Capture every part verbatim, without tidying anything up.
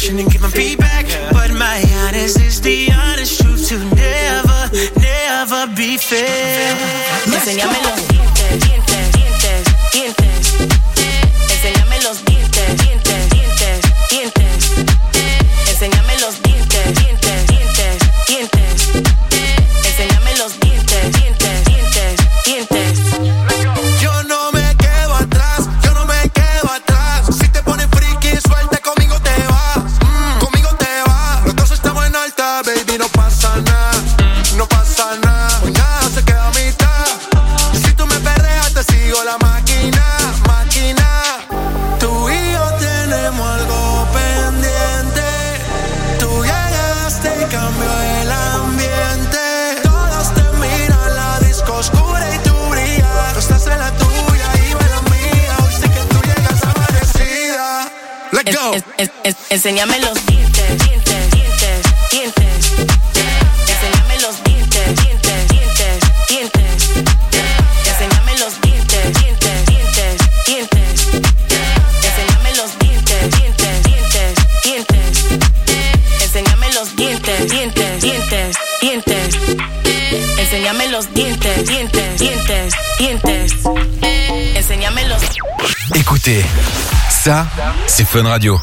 attention and give my beat back. But my honest is the honest truth to never, never be fair. Enséñame los dientes, dientes, dientes, dientes. Enséñame los dientes, dientes, dientes, dientes. Enséñame los dientes, dientes, dientes, dientes. Enséñame los dientes, dientes, dientes, dientes. Yo no me quedo atrás, yo no me quedo atrás. Si te pones friki, suelta, conmigo te vas, mm, conmigo te vas. Los dos estamos en alta, baby, no pasa nada, no pasa nada. Pues nada se queda a mitad. Si tú me perreas, te sigo la máquina, máquina. Tú y yo tenemos algo pendiente. Tú llegaste y cambió el ambiente. Todos te miran, la disco oscura y tú brillas. Tú estás en la tuya y yo en la mía. Hoy sé que tú llegas amanecida. Let's go. Es, es, es, enséñame los dientes, dientes, dientes, dientes. Enséñame los dientes, dientes, dientes, dientes. Enséñame los dientes, dientes, dientes, dientes. Enséñame los dientes, dientes, dientes, dientes. Enséñame los dientes, dientes, dientes, dientes. Enséñame los dientes, dientes, dientes, dientes. Enséñame los. Écoutez, ça, c'est Fun Radio.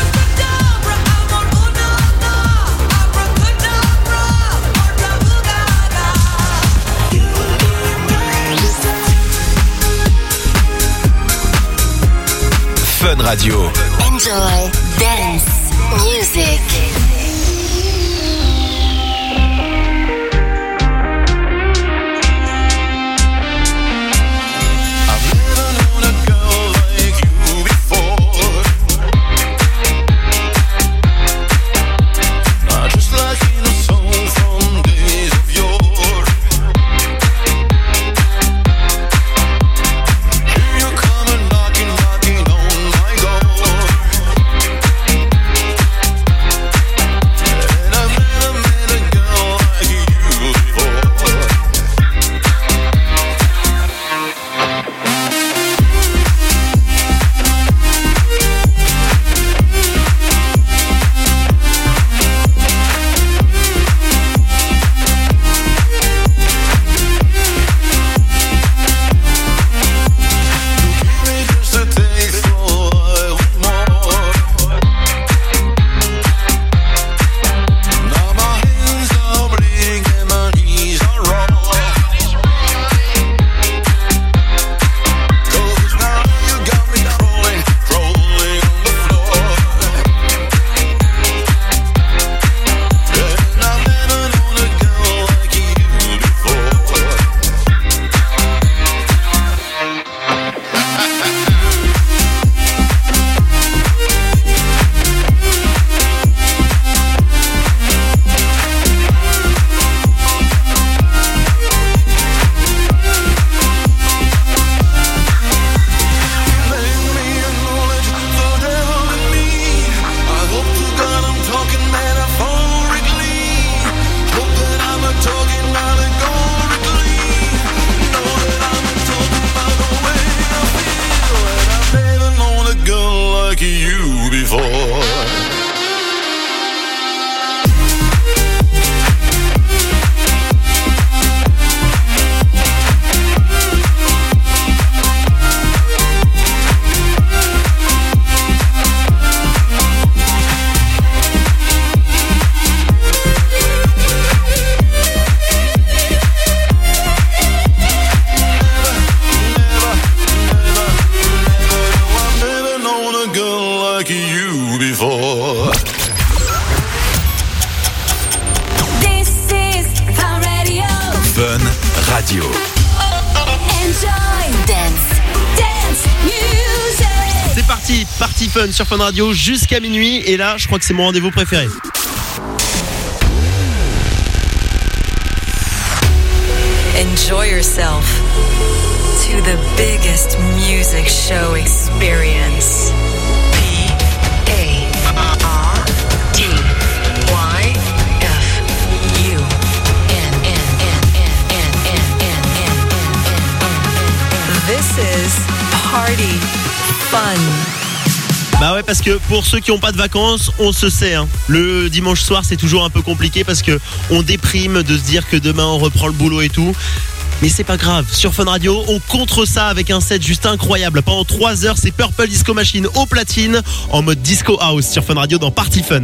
Fun Radio. Enjoy dance music. Radio. Enjoy dance, dance music. C'est parti, Party Fun sur Fun Radio jusqu'à minuit. Et là, je crois que c'est mon rendez-vous préféré. Enjoy yourself to the biggest music show experience. P A R T Y F U N N N N N N N N. This is Party Fun. Bah ouais, parce que pour ceux qui n'ont pas de vacances, on se sait, hein. Le dimanche soir, c'est toujours un peu compliqué parce que on déprime de se dire que demain on reprend le boulot et tout. Mais c'est pas grave, sur Fun Radio, on contre ça avec un set juste incroyable. Pendant trois heures, c'est Purple Disco Machine au platine en mode Disco House sur Fun Radio dans Party Fun.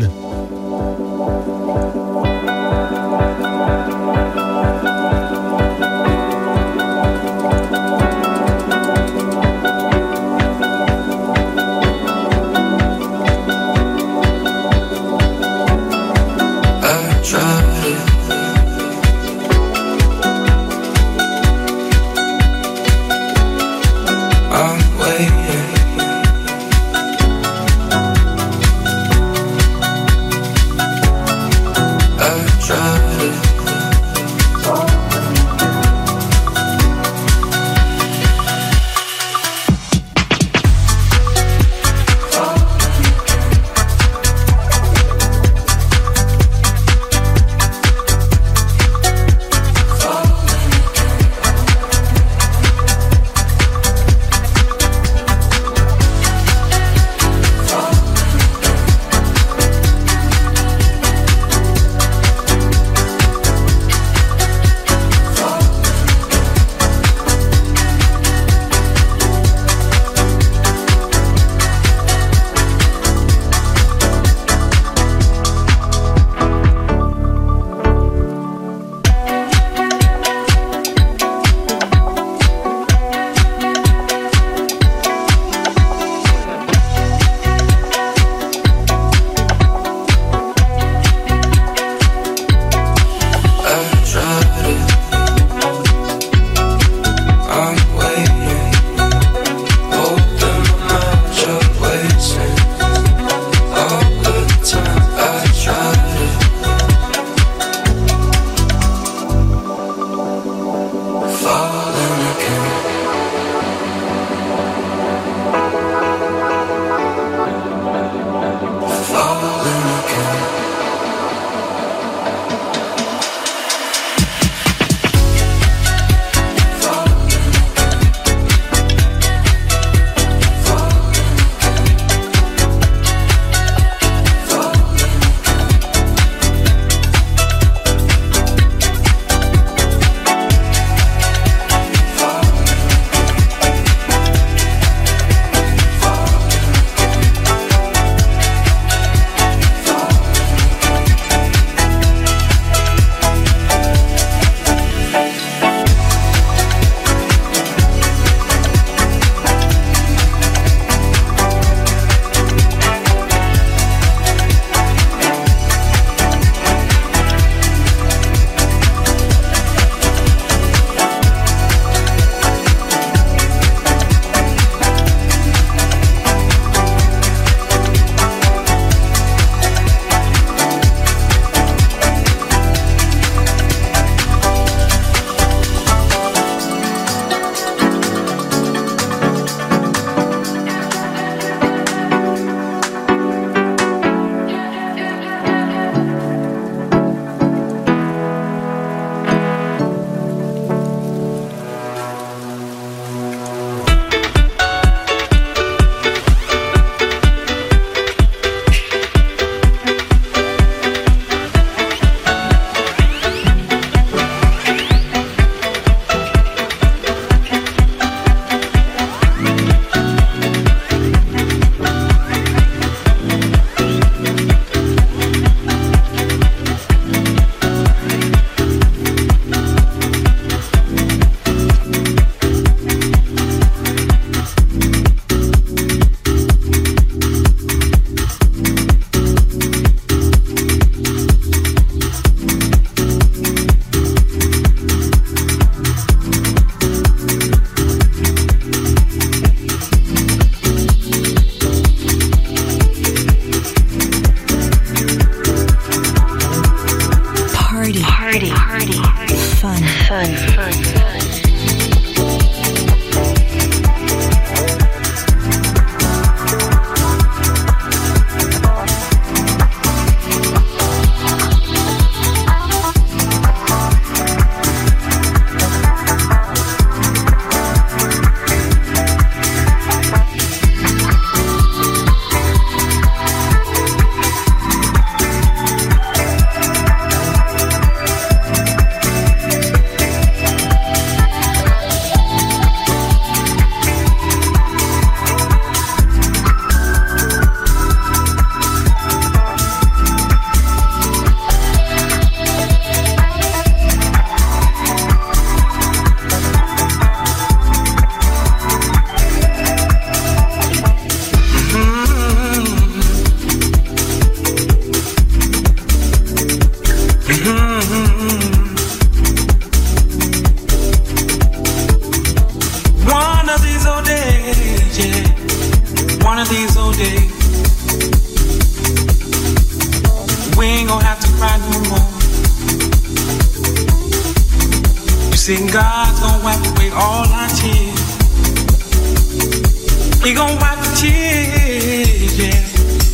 He gon' wipe the tears, yeah.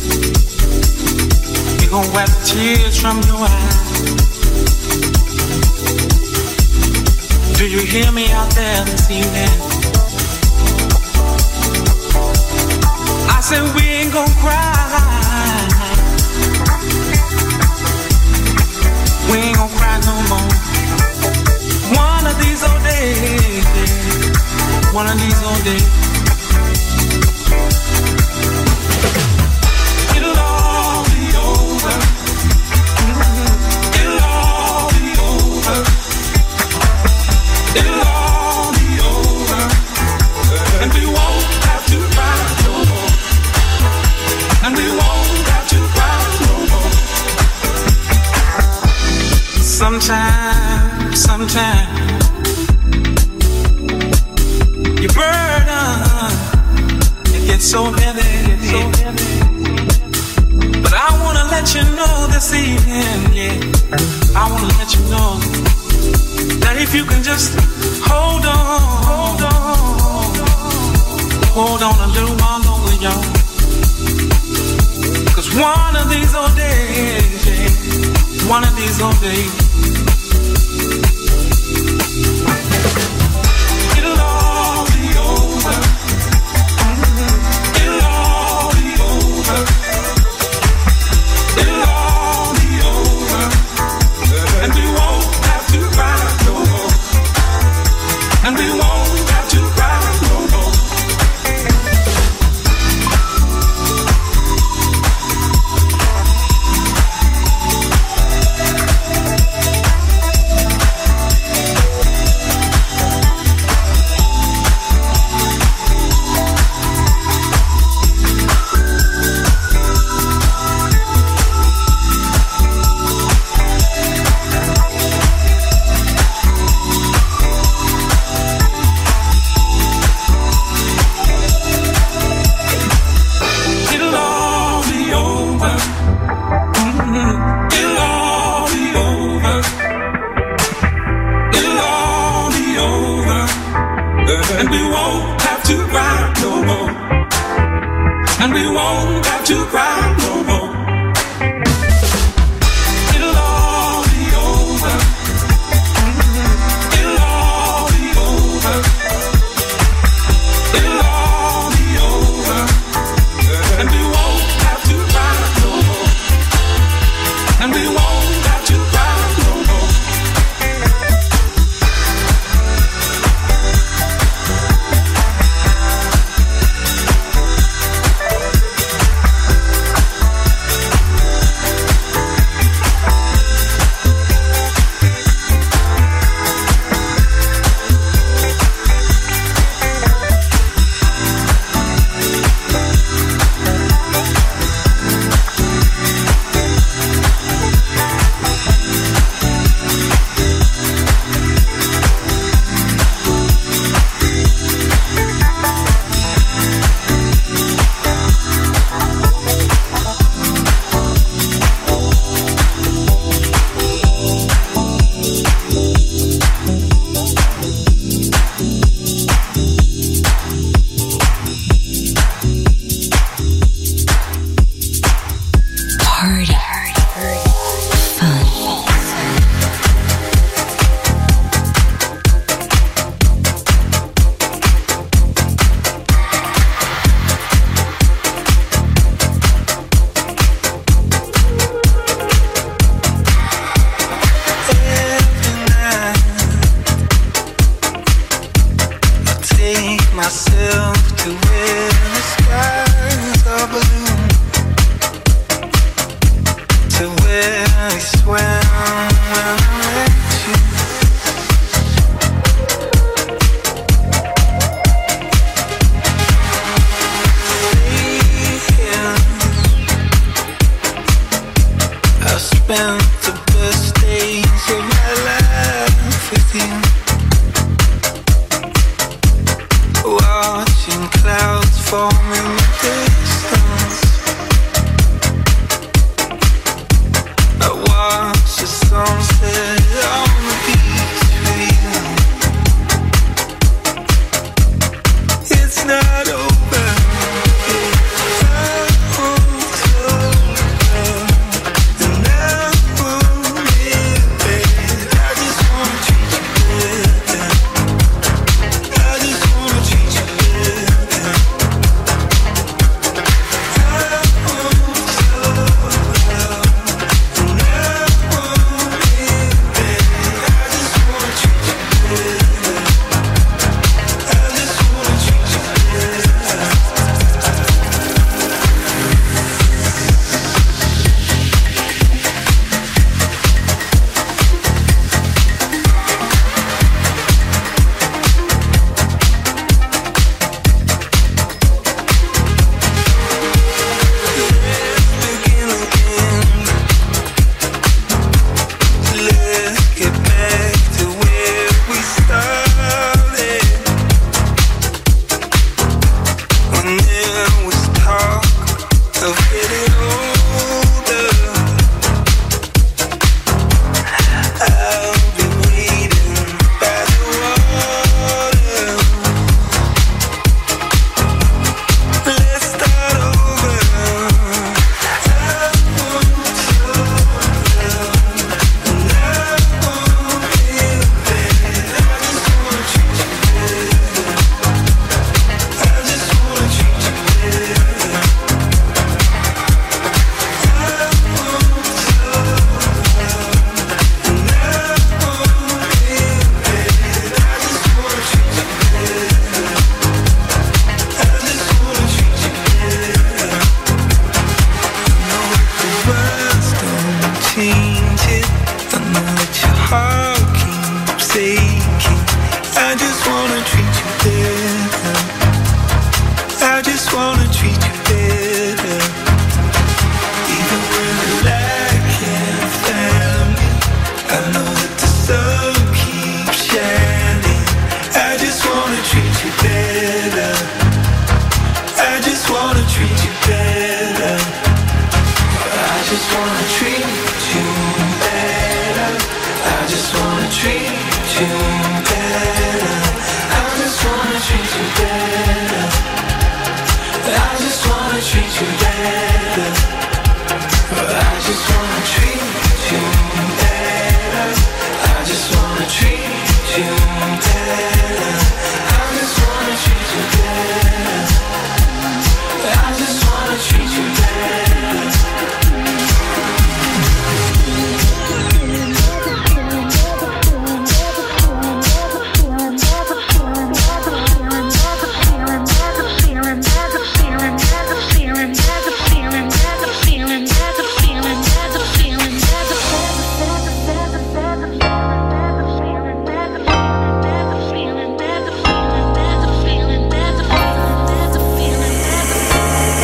He gon' wipe the tears from your eyes. Do you hear me out there this evening? I said we ain't gon' cry. We ain't gon' cry no more. One of these old days, yeah. One of these old days. It'll all be over. It'll all be over. It'll all be over. And we won't have to cry no more. And we won't have to cry no more. Sometime, sometime your burden, it gets so heavy, so heavy. But I wanna let you know this evening, yeah. I wanna let you know that if you can just hold on, hold on, hold on a little while longer, y'all. Cause one of these old days, yeah, one of these old days, it'll all be over. It'll all be over. It'll all be over. And we won't have to cry no more. And we won't have to cry no more. And we won't have to cry no more. And we won't have to cry no more. It'll all be over. It'll all be over. It'll all be over. And we won't have to cry no more. And we won't have to cry no more. It's not over.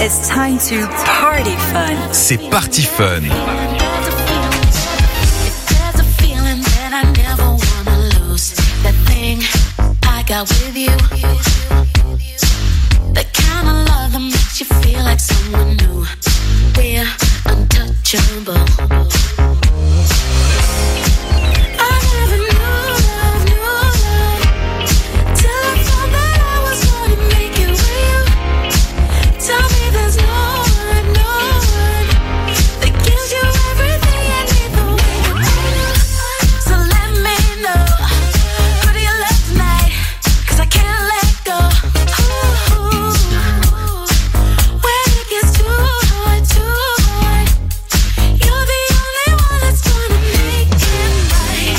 It's time to party fun. C'est Party Fun. There's a feeling that I never wanna lose. That thing I got with you. The kind of love that makes you feel like someone new. We're untouchable. I never knew love, knew love, till I found that I was gonna make it with you. Tell me there's no one, no one that gives you everything I need the way you do. So let me know, who do you love tonight? 'Cause I can't let go. Ooh, when it gets too hard, too hard, you're the only one that's gonna make it right.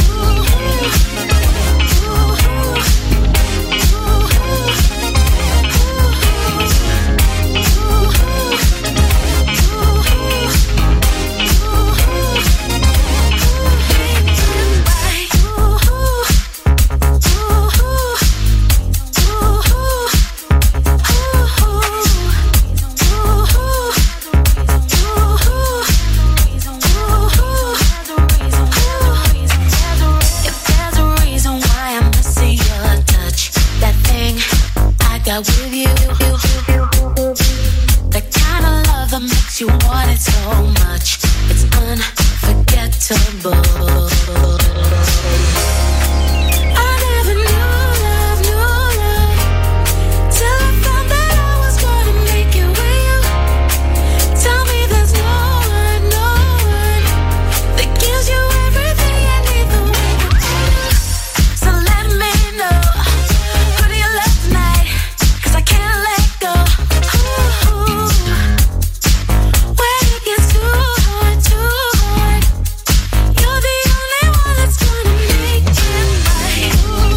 If there's a reason why I'm missing your touch, that thing I got with you, the kind of love that makes you want it so much, it's unforgettable. I never knew love, knew love, till I found that I was gonna make it with you. Tell me there's no one, no one that gives you everything I need the way you do. So let me know, who do you love tonight? 'Cause I can't let go. Ooh, when it gets too hard, too hard, you're the only one that's gonna make it right.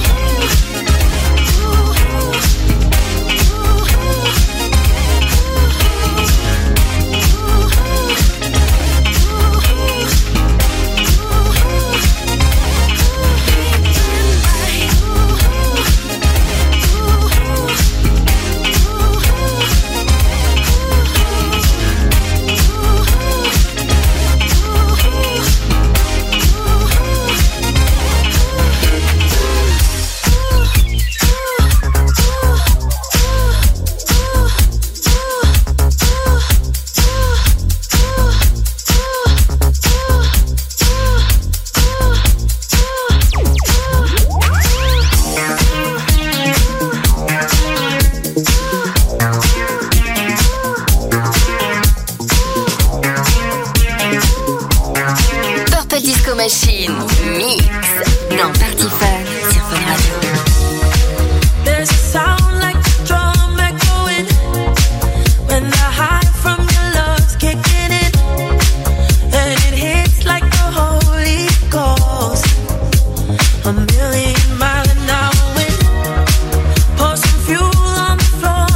Purple Disco Machine Mix dans Party Fun sur Fun Radio. There's a sound like a drum echoing when the high from your love's kicking in, and it hits like the Holy Ghost. A million mile an hour wind, pour some fuel on the floor.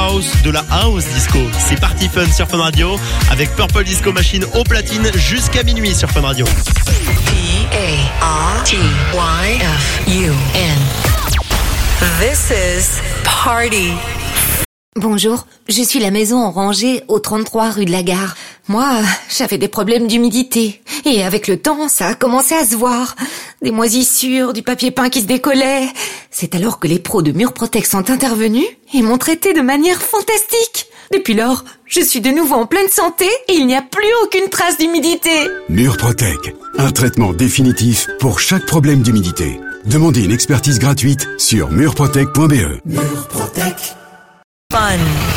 house, de la house disco. C'est Party Fun sur Fun Radio avec Purple Disco Machine au platine jusqu'à minuit sur Fun Radio. P A R T Y F U N. This is Party. Bonjour, je suis la maison rangée au trente-trois rue de la Gare. Moi, j'avais des problèmes d'humidité. Et avec le temps, ça a commencé à se voir. Des moisissures, du papier peint qui se décollait. C'est alors que les pros de Murprotec sont intervenus et m'ont traité de manière fantastique. Depuis lors, je suis de nouveau en pleine santé et il n'y a plus aucune trace d'humidité. Murprotec, un traitement définitif pour chaque problème d'humidité. Demandez une expertise gratuite sur murprotec point b e. Murprotec. Fun.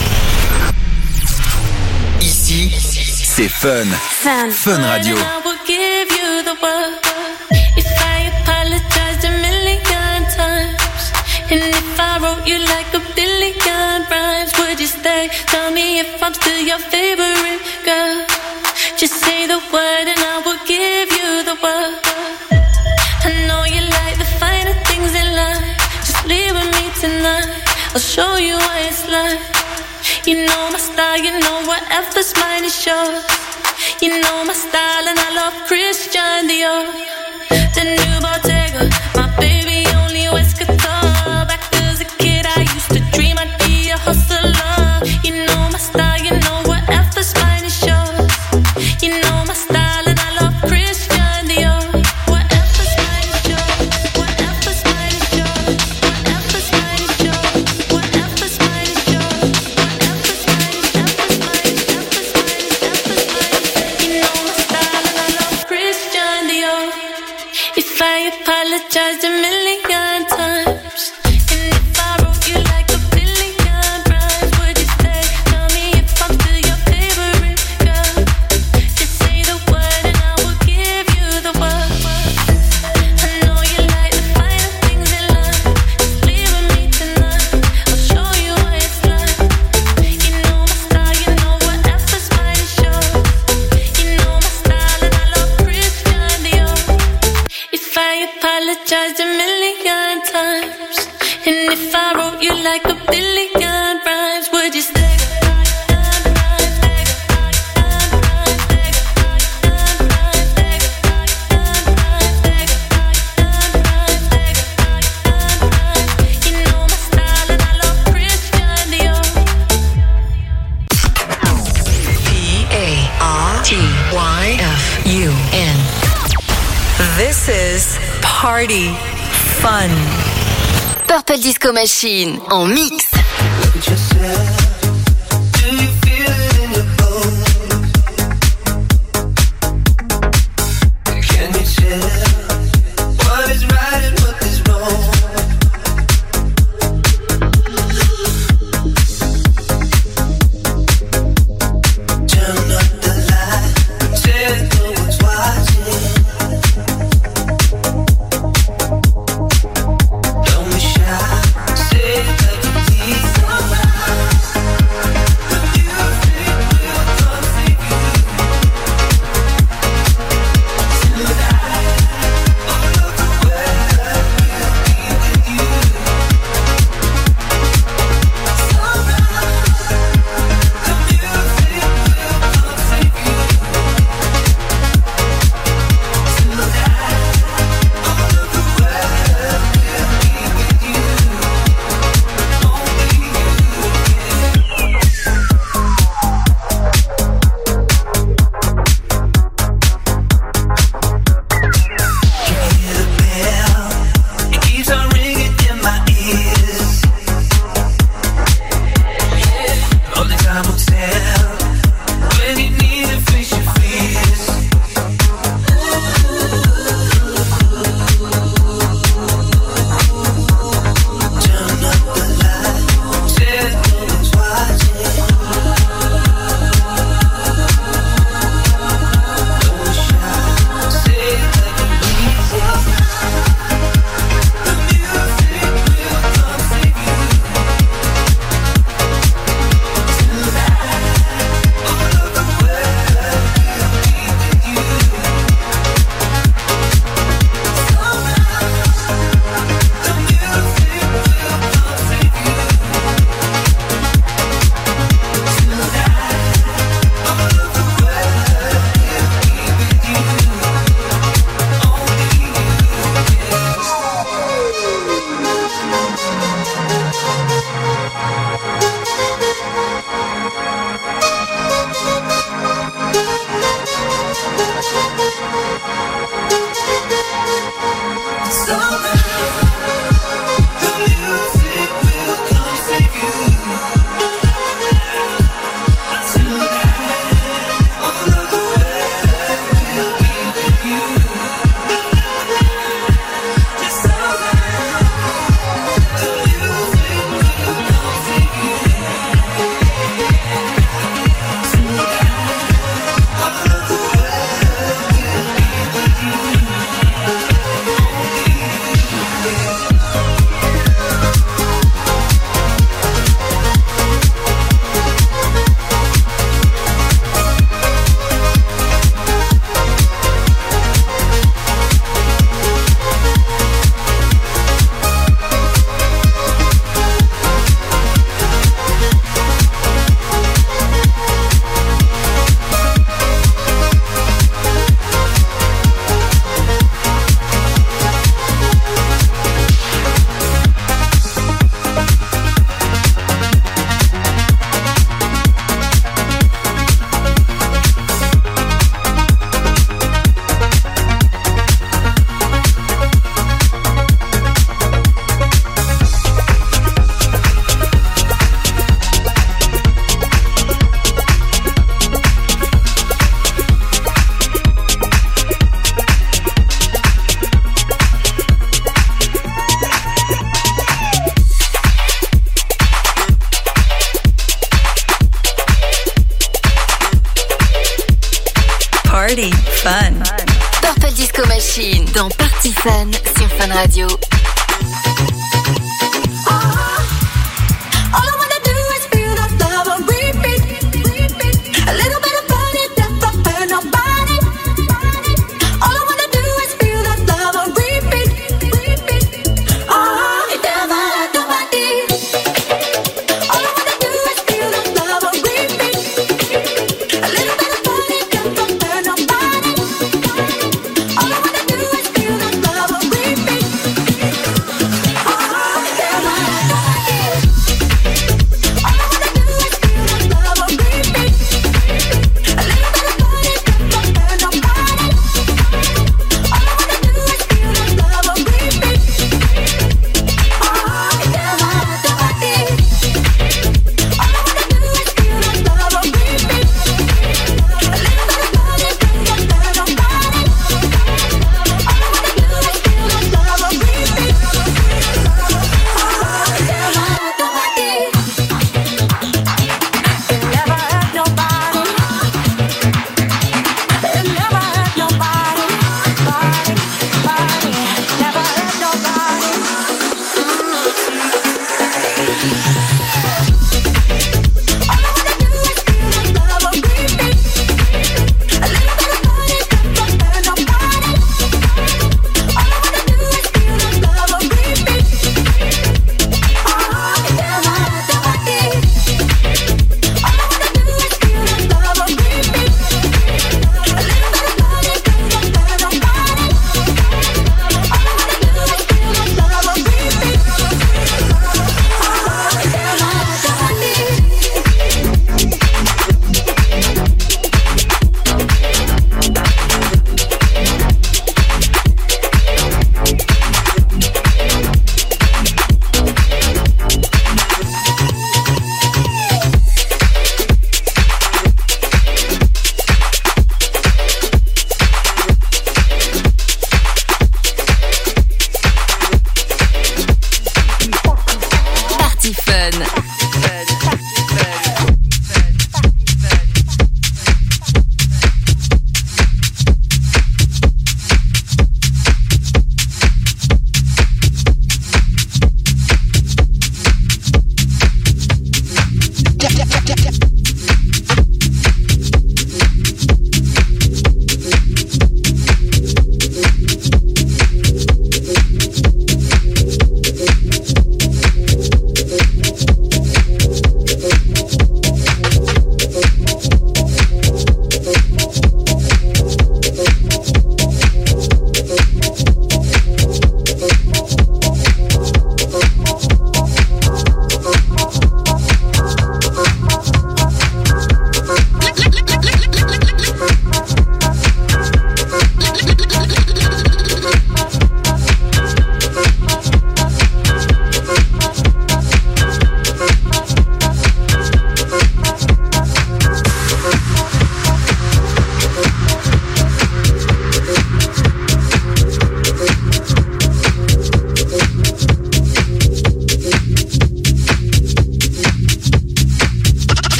Ici, c'est Fun. Fun. Fun Radio. I will give you the world if I apologize a million times. And if I wrote you like a billion rhymes, would you stay? Tell me if I'm still your favorite girl. Just say the word and I will give you the world. I know you like the finer things in life. Just leave with me tonight. I'll show you what it's like. You know my style, you know whatever's mine is yours. You know my style and I love Christian Dior. The new Bottega, my baby only wears guitar. Back as a kid I used to dream I'd be a hustler. You know my style, you know whatever's mine is yours. You know my style and I love Christian Dior. Whatever's mine is yours. Whatever's mine is yours. Whatever's mine is yours. Whatever's mine is yours. Whatever's mine is whatever's mine is whatever's mine is whatever's mine. You know my style and I love Christian Dior. If I apologize a million times, and if I wrote you like a billion rhymes, would you stay? Tell me if I'm still your favorite girl. Just say the word and I will give you the word. I know you like the finer things in life. Just leave with me tonight. I'll show you what it's like. You know my style, you know whatever's mine is yours. You know my style and I love Christian Dior. If I apologize a million times, and if I wrote you like a billion rhymes, would you stay? You know my style and I love Christian Dior. P A R T Y F U N. This is Party Fun. Purple Disco Machine en mix. Don't be shy, say it like you need. Party Fun. Purple Disco Machine dans Party Fun sur Fun Radio. All I wanna do is feel that love on repeat. A little bit of body that don't hurt nobody. All I wanna do is feel that love on repeat. Ah, it never hurt nobody. All I wanna do is feel that love on repeat. A little bit of body that don't hurt nobody. All I wanna do is feel that love on repeat.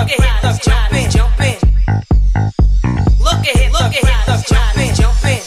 look at him, jumping, jumping. Look at him, look at him, jumping, jumping.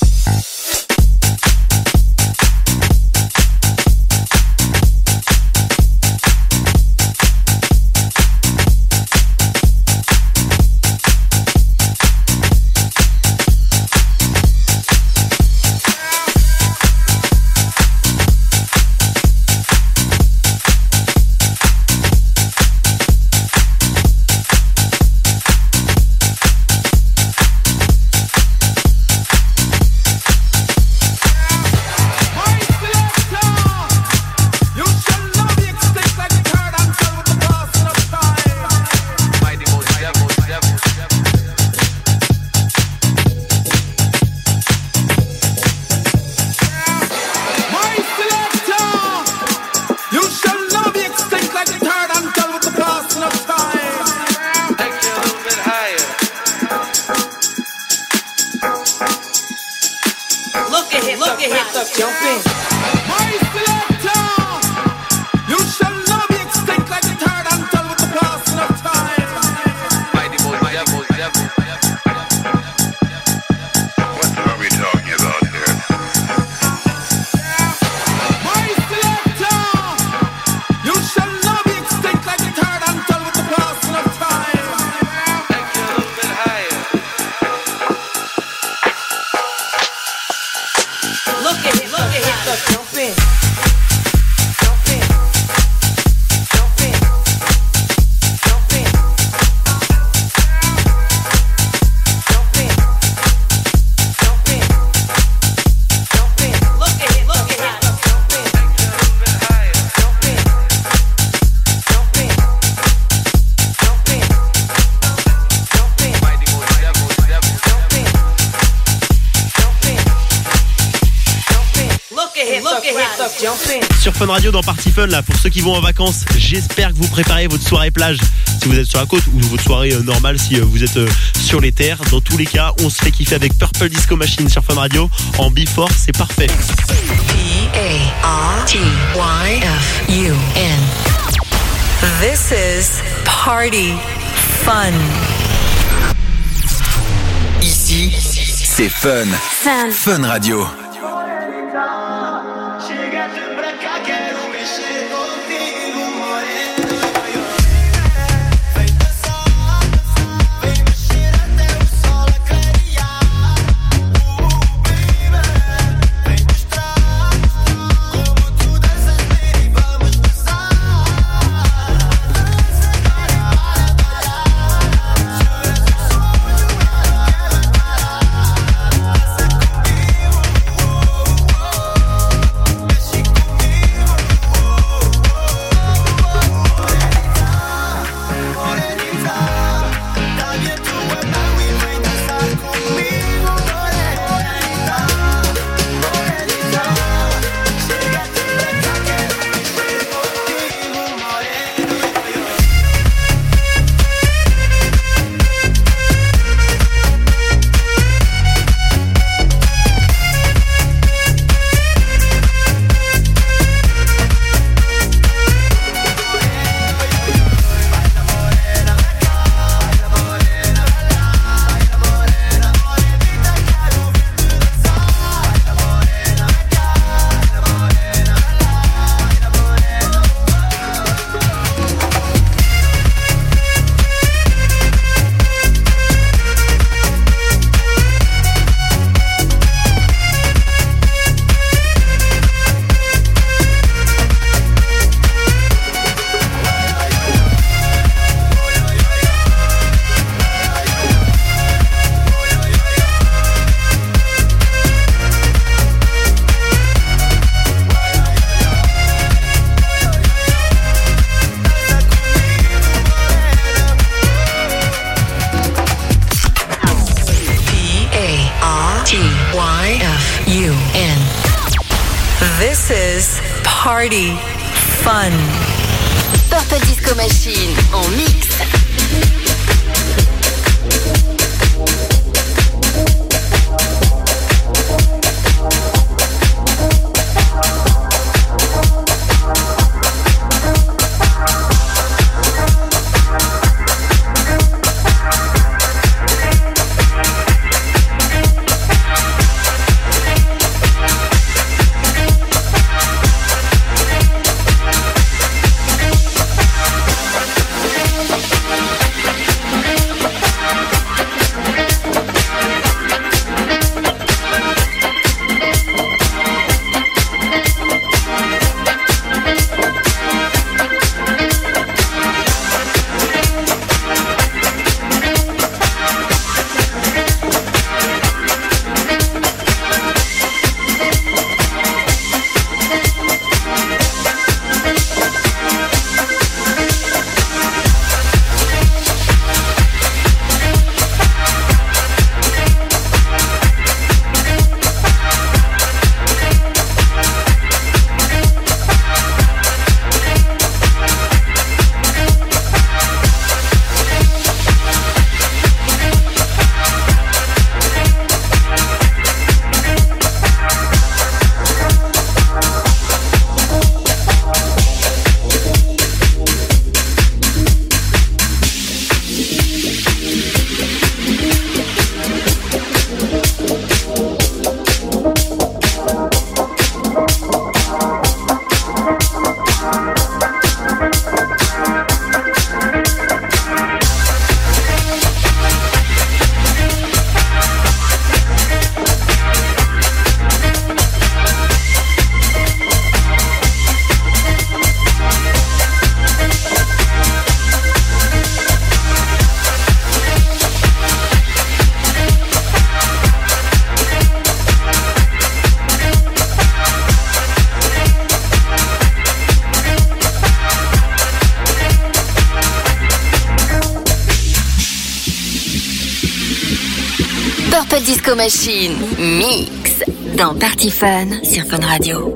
Sur Fun Radio dans Party Fun, là, pour ceux qui vont en vacances, j'espère que vous préparez votre soirée plage si vous êtes sur la côte, ou votre soirée euh, normale si euh, vous êtes euh, sur les terres. Dans tous les cas, on se fait kiffer avec Purple Disco Machine sur Fun Radio en Before, c'est parfait. P A R T Y F U N. This is Party Fun. Ici, c'est Fun. Fun. Fun Radio. This is Party Fun. Purple Disco Machine en mix. Purple Disco Machine, mix dans Party Fun sur Fun Radio.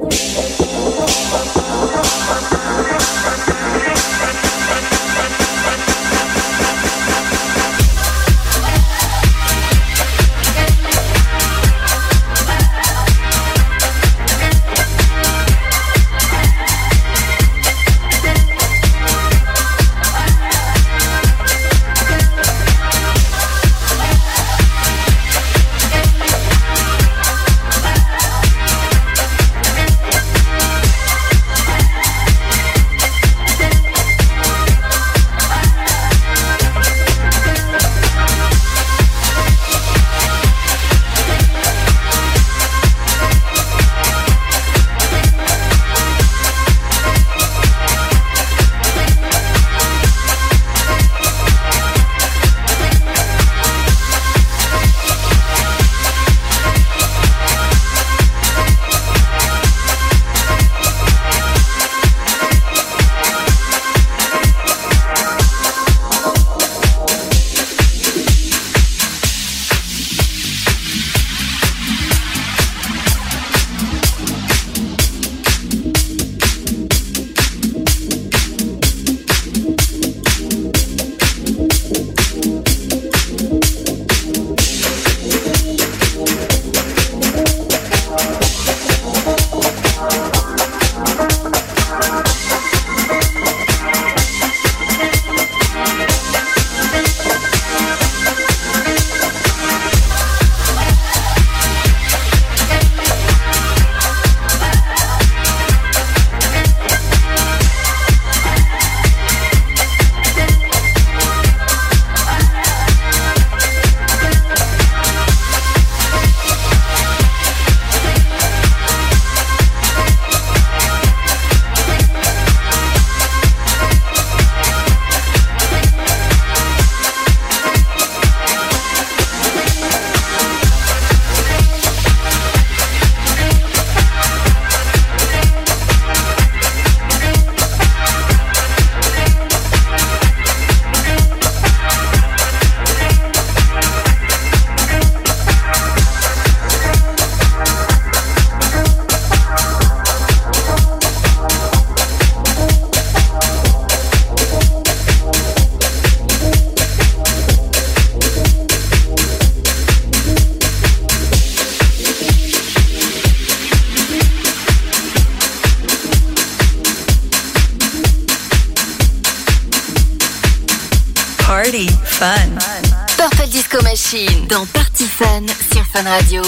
Party Fun. Purple Disco Machine dans Party Fun sur Fun Radio.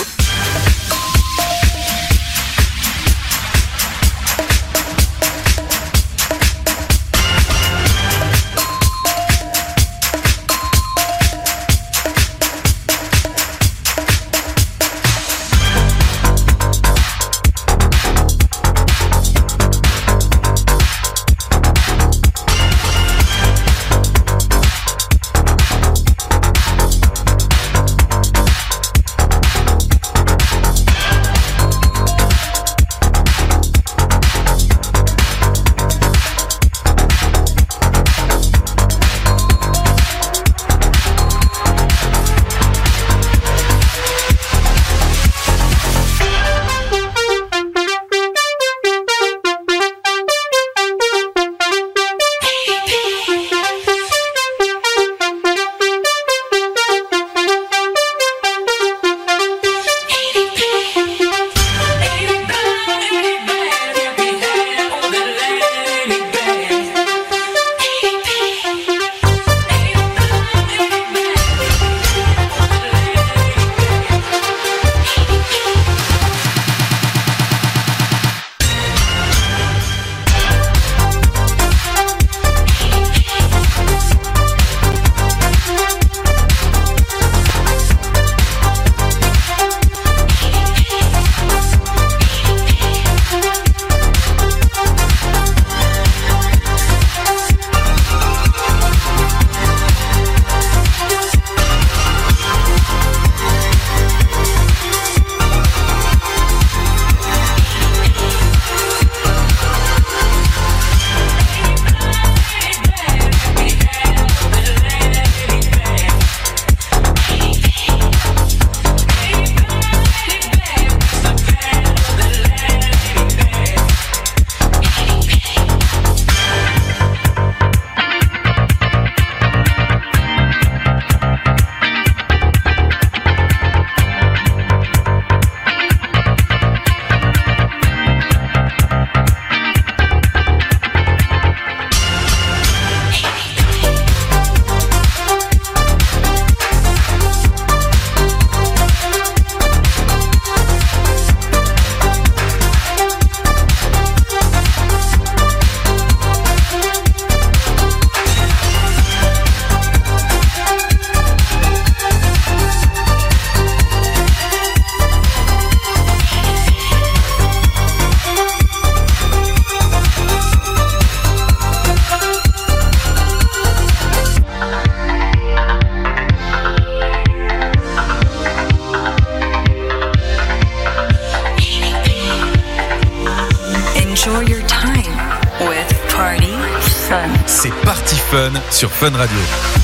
Fun sur Fun Radio.